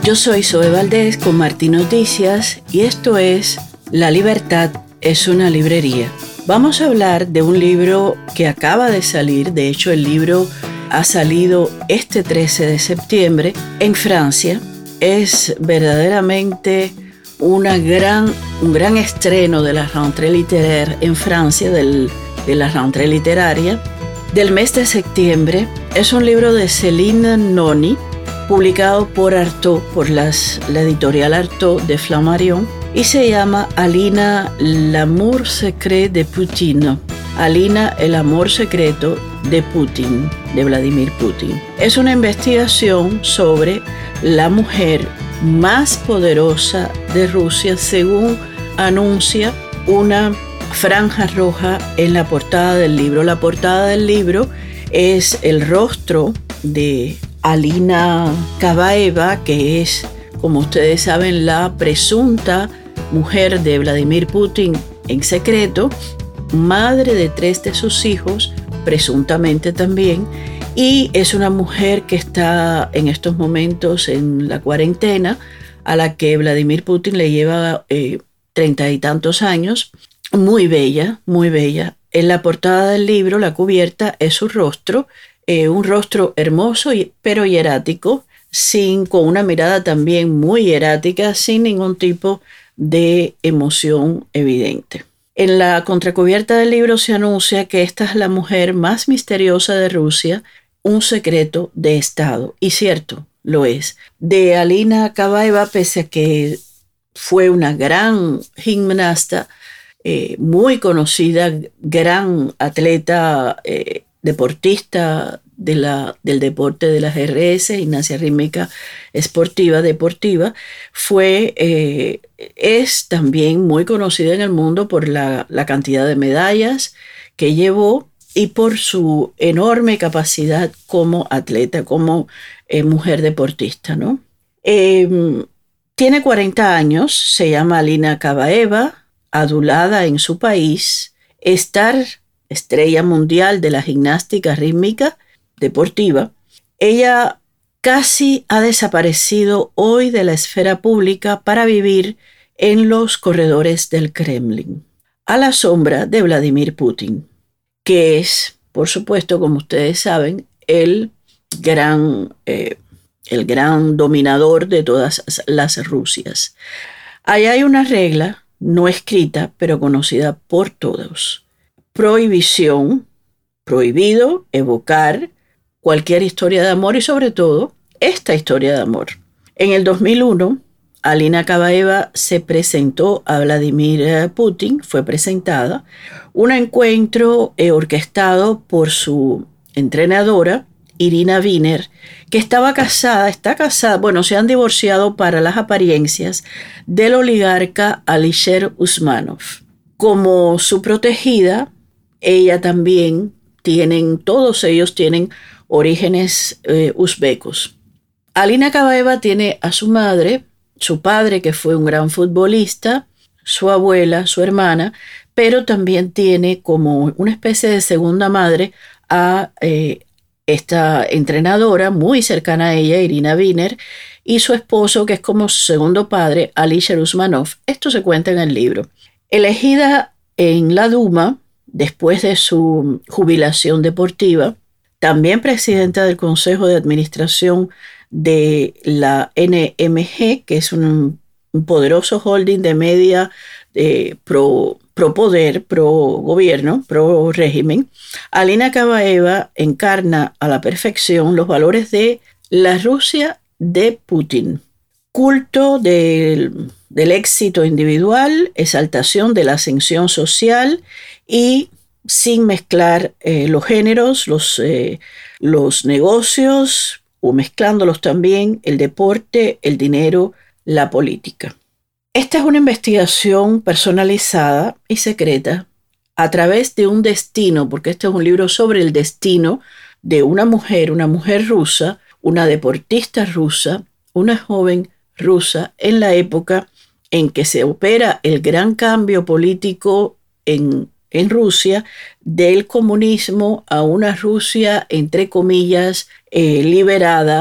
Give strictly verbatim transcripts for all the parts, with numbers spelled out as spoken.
Yo soy Zoe Valdés con Martín Noticias y esto es La Libertad es una librería. Vamos a hablar de un libro que acaba de salir. De hecho, el libro ha salido este trece de septiembre en Francia. Es verdaderamente una gran, un gran estreno de la rentrée littéraire en Francia, del, de la rentrée literaria del mes de septiembre. Es un libro de Céline Noni, publicado por Artaud, por las, la editorial Artaud de Flammarion, y se llama Alina, l'amour secret de Poutine. Alina, el amor secreto de Putin, de Vladimir Putin. Es una investigación sobre la mujer más poderosa de Rusia, según anuncia una franja roja en la portada del libro. La portada del libro es el rostro de Alina Kabaeva, que es, como ustedes saben, la presunta mujer de Vladimir Putin en secreto, madre de tres de sus hijos, presuntamente también, y es una mujer que está en estos momentos en la cuarentena, a la que Vladimir Putin le lleva eh, treinta y tantos años. Muy bella, muy bella. En la portada del libro, la cubierta es su rostro, eh, un rostro hermoso pero hierático, sin, con una mirada también muy hierática, sin ningún tipo de emoción evidente. En la contracubierta del libro se anuncia que esta es la mujer más misteriosa de Rusia, un secreto de Estado. Y cierto, lo es. De Alina Kabaeva, pese a que fue una gran gimnasta, eh, muy conocida, gran atleta, eh, deportista de la, del deporte de la G R S, Gimnasia Rítmica Esportiva Deportiva, fue, eh, es también muy conocida en el mundo por la, la cantidad de medallas que llevó y por su enorme capacidad como atleta, como eh, mujer deportista, ¿no? Eh, tiene cuarenta años, se llama Alina Kabaeva, adulada en su país, star, estrella mundial de la gimnástica rítmica deportiva. Ella casi ha desaparecido hoy de la esfera pública para vivir en los corredores del Kremlin, a la sombra de Vladimir Putin, que es, por supuesto, como ustedes saben, el gran, eh, el gran dominador de todas las Rusias. Ahí hay una regla no escrita, pero conocida por todos. Prohibición, prohibido evocar cualquier historia de amor y sobre todo esta historia de amor. En el dos mil uno, Alina Kabaeva se presentó a Vladimir Putin, fue presentada, un encuentro eh, orquestado por su entrenadora, Irina Viner, que estaba casada, está casada, bueno, se han divorciado para las apariencias del oligarca Alisher Usmanov. Como su protegida, ella también tienen, todos ellos tienen orígenes eh, uzbecos. Alina Kabaeva tiene a su madre, su padre que fue un gran futbolista, su abuela, su hermana, pero también tiene como una especie de segunda madre a eh, esta entrenadora muy cercana a ella, Irina Viner, y su esposo que es como su segundo padre, Alisher Usmanov. Esto se cuenta en el libro. Elegida en la Duma, después de su jubilación deportiva, también presidenta del Consejo de Administración de la N M G, que es un, un poderoso holding de media eh, pro, pro poder, pro gobierno, pro régimen. Alina Kabaeva encarna a la perfección los valores de la Rusia de Putin. Culto del, del éxito individual, exaltación de la ascensión social y sin mezclar eh, los géneros, los, eh, los negocios, o mezclándolos también, el deporte, el dinero, la política. Esta es una investigación personalizada y secreta a través de un destino, porque este es un libro sobre el destino de una mujer, una mujer rusa, una deportista rusa, una joven rusa en la época en que se opera el gran cambio político en en Rusia, del comunismo a una Rusia, entre comillas, eh, liberada,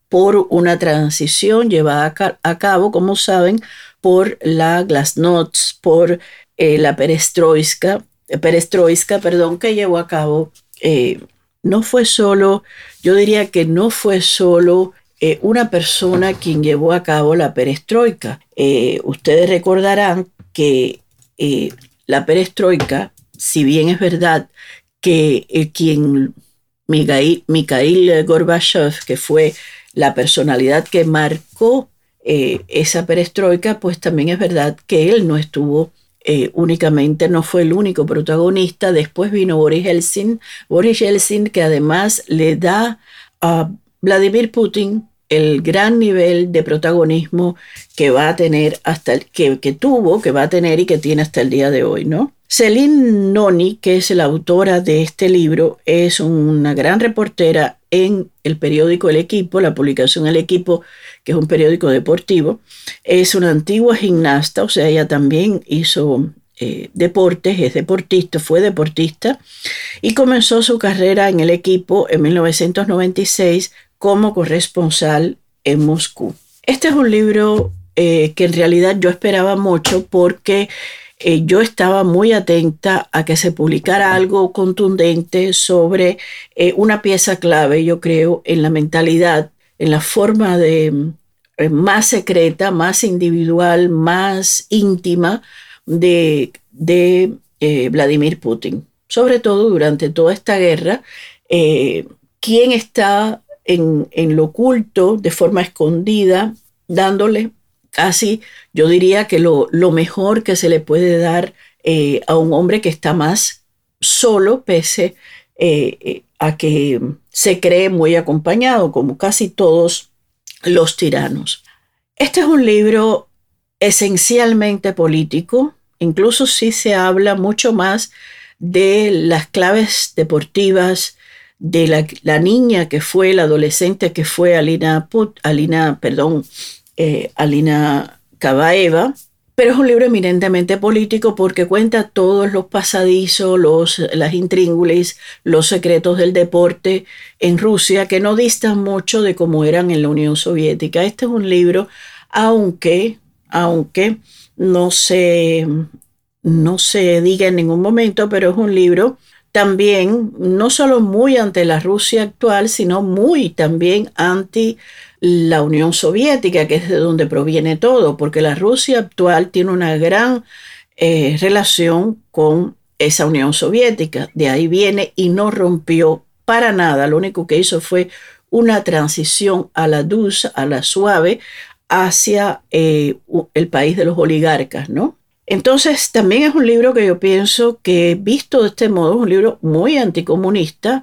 por una transición llevada a, ca- a cabo, como saben, por la Glasnost, por eh, la perestroika, perestroika, perdón, que llevó a cabo. Eh, no fue solo, yo diría que no fue solo eh, una persona quien llevó a cabo la perestroika. Eh, ustedes recordarán que eh, la perestroika, si bien es verdad que eh, quien Mikhail, Mikhail Gorbachev, que fue la personalidad que marcó eh, esa perestroika, pues también es verdad que él no estuvo eh, únicamente, no fue el único protagonista. Después vino Boris Yeltsin, Boris Yeltsin, que además le da a Vladimir Putin el gran nivel de protagonismo que va a tener hasta el, que, que tuvo, que va a tener y que tiene hasta el día de hoy, ¿no? Céline Noni, que es la autora de este libro, es una gran reportera en el periódico El Equipo, la publicación El Equipo, que es un periódico deportivo. Es una antigua gimnasta, o sea, ella también hizo eh, deportes, es deportista, fue deportista, y comenzó su carrera en El Equipo en mil novecientos noventa y seis como corresponsal en Moscú. Este es un libro eh, que en realidad yo esperaba mucho porque Eh, yo estaba muy atenta a que se publicara algo contundente sobre eh, una pieza clave, yo creo, en la mentalidad, en la forma de eh, más secreta, más individual, más íntima de, de eh, Vladimir Putin. Sobre todo durante toda esta guerra, eh, quién está en, en lo oculto, de forma escondida, dándole casi, yo diría que lo, lo mejor que se le puede dar eh, a un hombre que está más solo, pese eh, a que se cree muy acompañado, como casi todos los tiranos. Este es un libro esencialmente político, incluso sí se habla mucho más de las claves deportivas, de la, la niña que fue, la adolescente que fue Alina, Put, Alina, perdón, Eh, Alina Kabaeva, pero es un libro eminentemente político porque cuenta todos los pasadizos, los, las intríngulis, los secretos del deporte en Rusia que no distan mucho de cómo eran en la Unión Soviética. Este es un libro, aunque, aunque no se, no se diga en ningún momento, pero es un libro también no solo muy ante la Rusia actual, sino muy también anti la Unión Soviética, que es de donde proviene todo, porque la Rusia actual tiene una gran eh, relación con esa Unión Soviética. De ahí viene y no rompió para nada. Lo único que hizo fue una transición a la dulce, a la suave, hacia eh, el país de los oligarcas, ¿no? Entonces, también es un libro que yo pienso que, visto de este modo, es un libro muy anticomunista,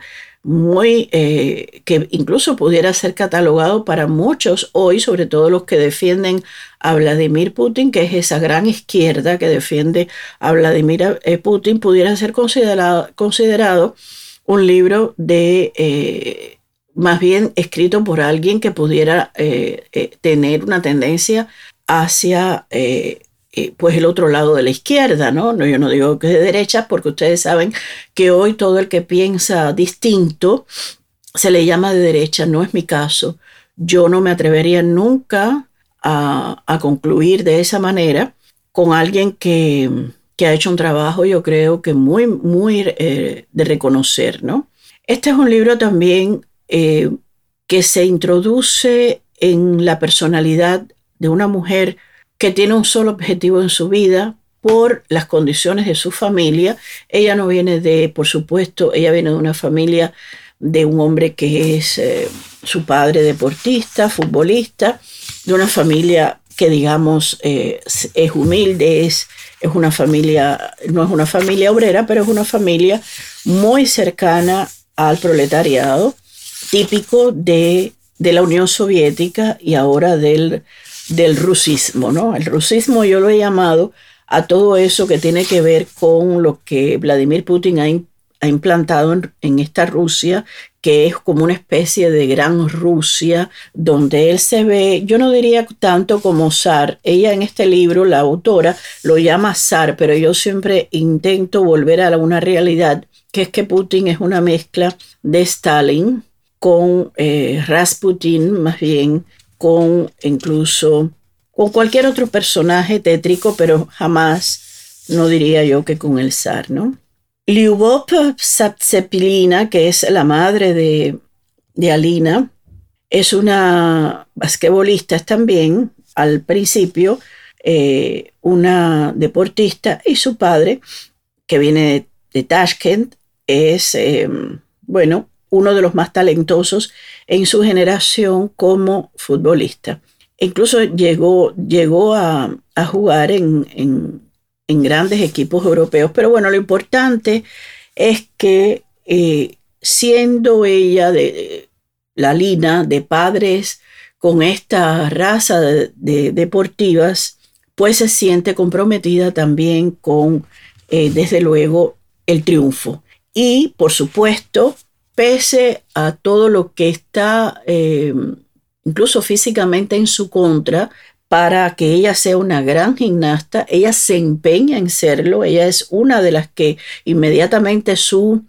muy eh, que incluso pudiera ser catalogado para muchos hoy, sobre todo los que defienden a Vladimir Putin, que es esa gran izquierda que defiende a Vladimir Putin, pudiera ser considerado, considerado un libro de eh, más bien escrito por alguien que pudiera eh, eh, tener una tendencia hacia eh, pues el otro lado de la izquierda, ¿no? No, yo no digo que de derecha, porque ustedes saben que hoy todo el que piensa distinto se le llama de derecha. No es mi caso. Yo no me atrevería nunca a, a concluir de esa manera con alguien que, que ha hecho un trabajo, yo creo que muy, muy eh, de reconocer, ¿no? Este es un libro también eh, que se introduce en la personalidad de una mujer que tiene un solo objetivo en su vida por las condiciones de su familia. Ella no viene de, por supuesto, ella viene de una familia de un hombre que es eh, su padre deportista, futbolista, de una familia que digamos eh, es humilde, es, es una familia, no es una familia obrera, pero es una familia muy cercana al proletariado, típico de, de la Unión Soviética y ahora del del rusismo, ¿no? El rusismo yo lo he llamado a todo eso que tiene que ver con lo que Vladimir Putin ha, in, ha implantado en, en esta Rusia, que es como una especie de gran Rusia, donde él se ve, yo no diría tanto como zar. Ella en este libro, la autora, lo llama zar, pero yo siempre intento volver a una realidad, que es que Putin es una mezcla de Stalin, con eh, Rasputin, más bien con incluso con cualquier otro personaje tétrico, pero jamás, no diría yo que con el zar, ¿no? Lyubov Zapcepilina, que es la madre de, de Alina, es una basquetbolista también, al principio, eh, una deportista, y su padre, que viene de, de Tashkent, es, eh, bueno, uno de los más talentosos en su generación como futbolista. Incluso llegó, llegó a, a jugar en, en, en grandes equipos europeos, pero bueno, lo importante es que eh, siendo ella de la Lina, de padres con esta raza de, de deportivas, pues se siente comprometida también con, eh, desde luego, el triunfo. Y, por supuesto, pese a todo lo que está, eh, incluso físicamente en su contra, para que ella sea una gran gimnasta, ella se empeña en serlo. Ella es una de las que inmediatamente su,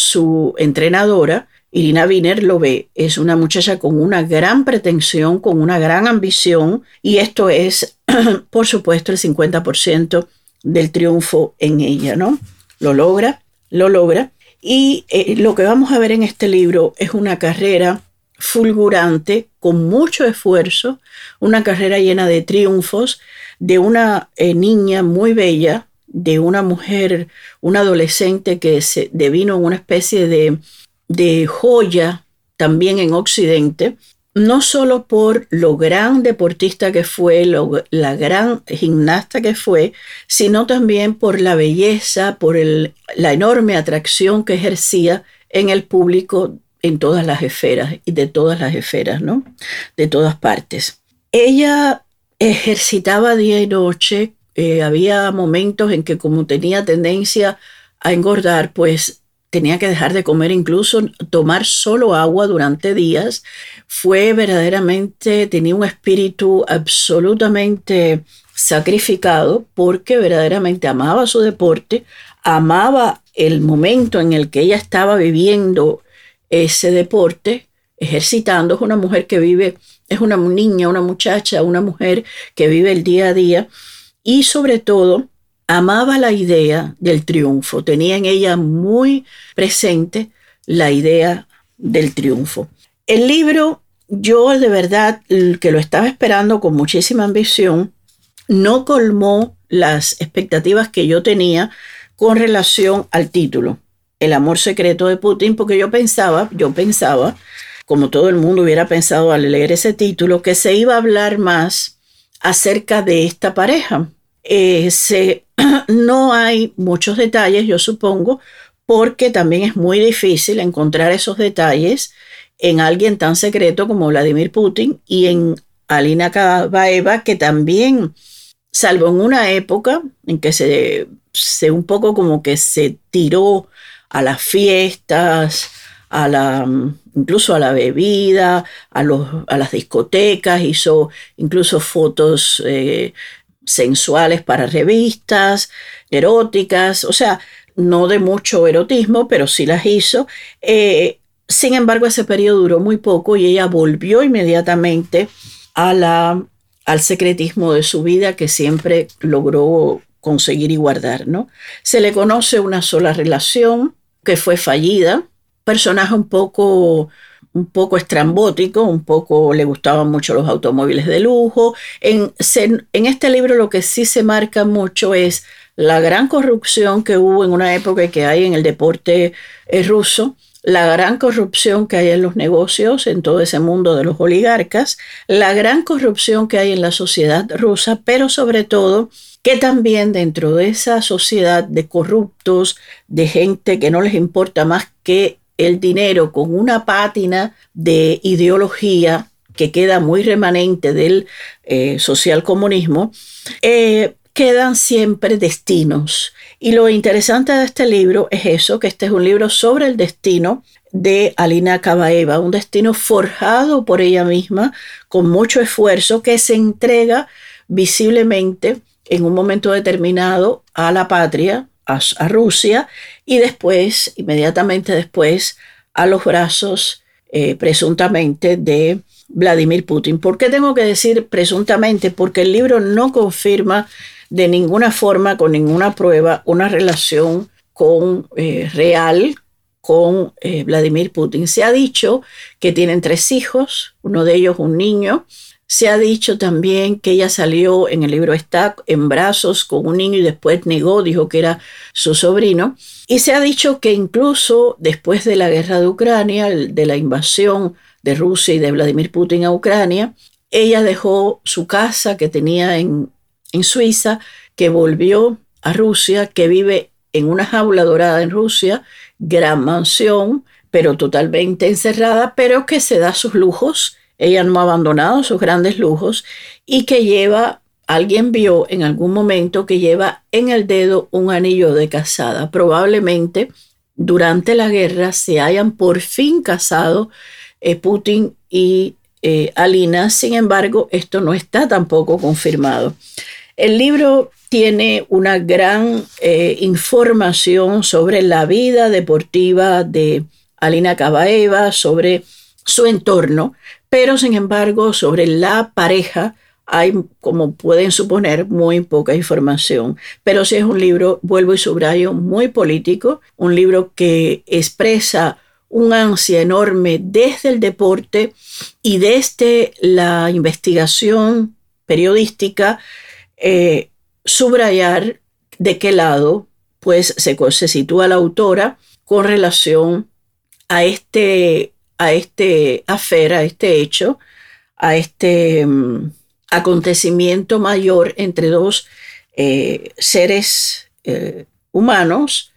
su entrenadora, Irina Wiener, lo ve. Es una muchacha con una gran pretensión, con una gran ambición, y esto es, por supuesto, el cincuenta por ciento del triunfo en ella, ¿no? Lo logra, lo logra. Y eh, lo que vamos a ver en este libro es una carrera fulgurante, con mucho esfuerzo, una carrera llena de triunfos, de una eh, niña muy bella, de una mujer, una adolescente que se devino en una especie de, de joya también en Occidente, no solo por lo gran deportista que fue, lo, la gran gimnasta que fue, sino también por la belleza, por el, la enorme atracción que ejercía en el público en todas las esferas, y de todas las esferas, ¿no? De todas partes. Ella ejercitaba día y noche, eh, había momentos en que como tenía tendencia a engordar, pues tenía que dejar de comer, incluso tomar solo agua durante días. Fue verdaderamente, tenía un espíritu absolutamente sacrificado, porque verdaderamente amaba su deporte, amaba el momento en el que ella estaba viviendo ese deporte, ejercitando. Es una mujer que vive, es una niña, una muchacha, una mujer que vive el día a día, y sobre todo amaba la idea del triunfo. Tenía en ella muy presente la idea del triunfo. El libro, yo de verdad que lo estaba esperando con muchísima ambición, no colmó las expectativas que yo tenía con relación al título, El amor secreto de Putin, porque yo pensaba, yo pensaba, como todo el mundo hubiera pensado al leer ese título, que se iba a hablar más acerca de esta pareja. Eh, se, no hay muchos detalles, yo supongo, porque también es muy difícil encontrar esos detalles en alguien tan secreto como Vladimir Putin y en Alina Kabaeva, que también, salvo en una época en que se, se un poco como que se tiró a las fiestas, a la, incluso a la bebida, a, los, a las discotecas, hizo incluso fotos eh, sensuales para revistas eróticas, o sea, no de mucho erotismo, pero sí las hizo. Eh, sin embargo, ese periodo duró muy poco y ella volvió inmediatamente a la, al secretismo de su vida, que siempre logró conseguir y guardar, ¿no? Se le conoce una sola relación que fue fallida, personaje un poco, un poco estrambótico, un poco le gustaban mucho los automóviles de lujo. En, se, en este libro lo que sí se marca mucho es la gran corrupción que hubo en una época y que hay en el deporte eh, ruso, la gran corrupción que hay en los negocios, en todo ese mundo de los oligarcas, la gran corrupción que hay en la sociedad rusa, pero sobre todo que también dentro de esa sociedad de corruptos, de gente que no les importa más que el dinero, con una pátina de ideología que queda muy remanente del eh, socialcomunismo, eh, quedan siempre destinos. Y lo interesante de este libro es eso, que este es un libro sobre el destino de Alina Kabaeva, un destino forjado por ella misma, con mucho esfuerzo, que se entrega visiblemente en un momento determinado a la patria, a, a Rusia, y después, inmediatamente después, a los brazos eh, presuntamente de Vladimir Putin. ¿Por qué tengo que decir presuntamente? Porque el libro no confirma de ninguna forma, con ninguna prueba, una relación con, eh, real con eh, Vladimir Putin. Se ha dicho que tienen tres hijos, uno de ellos un niño. Se ha dicho también que ella salió, en el libro está, en brazos con un niño y después negó, dijo que era su sobrino. Y se ha dicho que incluso después de la guerra de Ucrania, de la invasión de Rusia y de Vladimir Putin a Ucrania, ella dejó su casa que tenía en, en Suiza, que volvió a Rusia, que vive en una jaula dorada en Rusia, gran mansión, pero totalmente encerrada, pero que se da sus lujos. Ella no ha abandonado sus grandes lujos y que lleva, alguien vio en algún momento que lleva en el dedo un anillo de casada. Probablemente durante la guerra se hayan por fin casado eh, Putin y eh, Alina. Sin embargo, esto no está tampoco confirmado. El libro tiene una gran eh, información sobre la vida deportiva de Alina Kabaeva, sobre su entorno, pero sin embargo sobre la pareja hay, como pueden suponer, muy poca información. Pero sí es un libro, vuelvo y subrayo, muy político, un libro que expresa un ansia enorme desde el deporte y desde la investigación periodística, eh, subrayar de qué lado pues, se, se sitúa la autora con relación a este, a este afer, a este hecho, a este um, acontecimiento mayor entre dos eh, seres eh, humanos,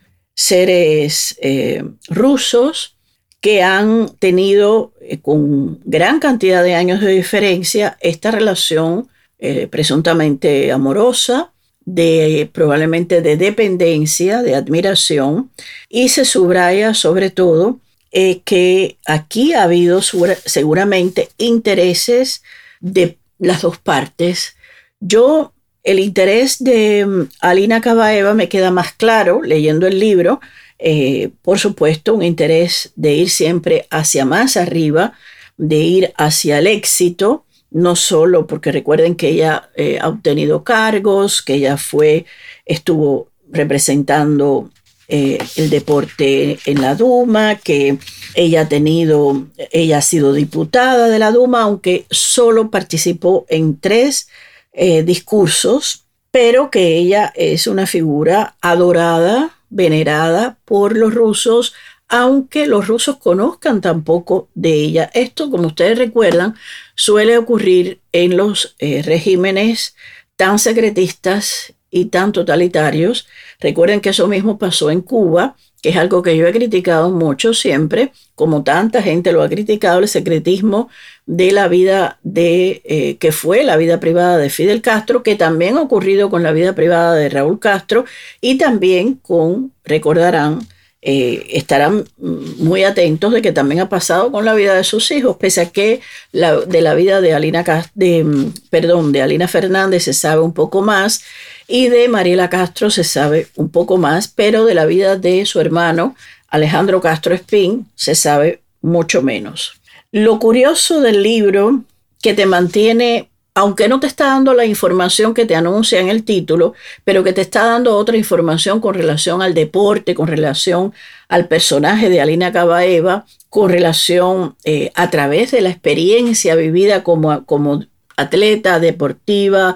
seres eh, rusos, que han tenido eh, con gran cantidad de años de diferencia esta relación eh, presuntamente amorosa, de probablemente de dependencia, de admiración, y se subraya sobre todo eh, que aquí ha habido seguramente intereses de las dos partes. Yo, el interés de Alina Kabaeva me queda más claro leyendo el libro. Eh, por supuesto, un interés de ir siempre hacia más arriba, de ir hacia el éxito, no solo porque recuerden que ella eh, ha obtenido cargos, que ella fue, estuvo representando eh, el deporte en la Duma, que ella ha tenido, ella ha sido diputada de la Duma, aunque solo participó en tres eh, discursos, pero que ella es una figura adorada, venerada por los rusos, aunque los rusos conozcan tan poco de ella. Esto, como ustedes recuerdan, suele ocurrir en los eh, regímenes tan secretistas y tan totalitarios. Recuerden que eso mismo pasó en Cuba, que es algo que yo he criticado mucho siempre, como tanta gente lo ha criticado, el secretismo de la vida de, eh, que fue la vida privada de Fidel Castro, que también ha ocurrido con la vida privada de Raúl Castro y también con, recordarán, eh, estarán muy atentos de que también ha pasado con la vida de sus hijos, pese a que la, de la vida de Alina, de, perdón, de Alina Fernández se sabe un poco más y de Mariela Castro se sabe un poco más, pero de la vida de su hermano Alejandro Castro Espín se sabe mucho menos. Lo curioso del libro, que te mantiene, aunque no te está dando la información que te anuncia en el título, pero que te está dando otra información con relación al deporte, con relación al personaje de Alina Kabaeva, con relación eh, a través de la experiencia vivida como, como atleta deportiva,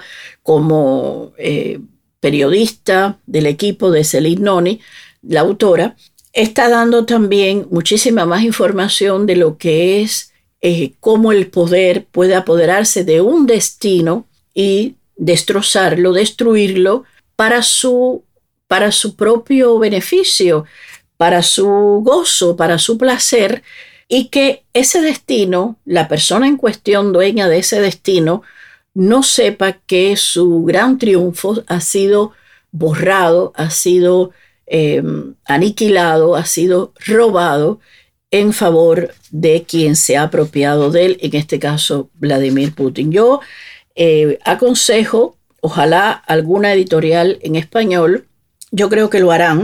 como eh, periodista del equipo de Celine Noni, la autora, está dando también muchísima más información de lo que es eh, cómo el poder puede apoderarse de un destino y destrozarlo, destruirlo para su, para su propio beneficio, para su gozo, para su placer, y que ese destino, la persona en cuestión, dueña de ese destino, no sepa que su gran triunfo ha sido borrado, ha sido eh, aniquilado, ha sido robado en favor de quien se ha apropiado de él, en este caso Vladimir Putin. Yo eh, aconsejo, ojalá alguna editorial en español, yo creo que lo harán,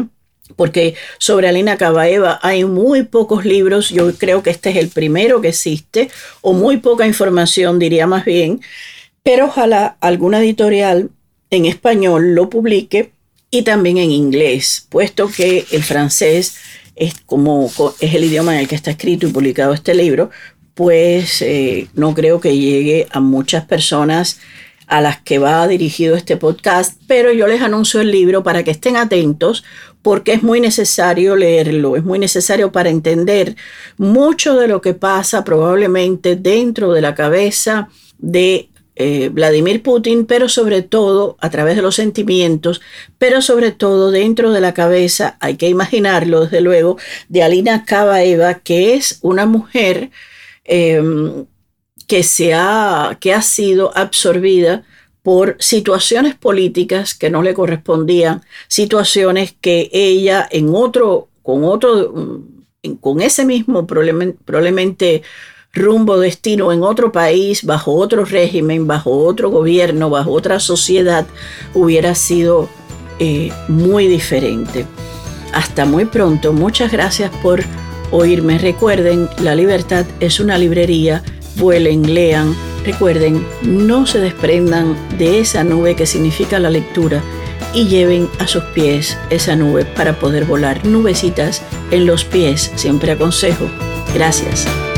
porque sobre Alina Kabaeva hay muy pocos libros. Yo creo que este es el primero que existe, o muy poca información, diría más bien, pero ojalá alguna editorial en español lo publique y también en inglés, puesto que el francés es, como, es el idioma en el que está escrito y publicado este libro, pues eh, no creo que llegue a muchas personas a las que va dirigido este podcast, pero yo les anuncio el libro para que estén atentos, porque es muy necesario leerlo, es muy necesario para entender mucho de lo que pasa probablemente dentro de la cabeza de Eh, Vladimir Putin, pero sobre todo a través de los sentimientos, pero sobre todo dentro de la cabeza, hay que imaginarlo desde luego, de Alina Kabaeva, que es una mujer eh, que, se ha, que ha sido absorbida por situaciones políticas que no le correspondían, situaciones que ella en otro, con otro, con ese mismo problema, probablemente rumbo, destino en otro país, bajo otro régimen, bajo otro gobierno, bajo otra sociedad, hubiera sido eh, muy diferente. Hasta muy pronto. Muchas gracias por oírme. Recuerden, La Libertad es una librería. Vuelen, lean. Recuerden, no se desprendan de esa nube que significa la lectura y lleven a sus pies esa nube para poder volar. Nubecitas en los pies, siempre aconsejo. Gracias.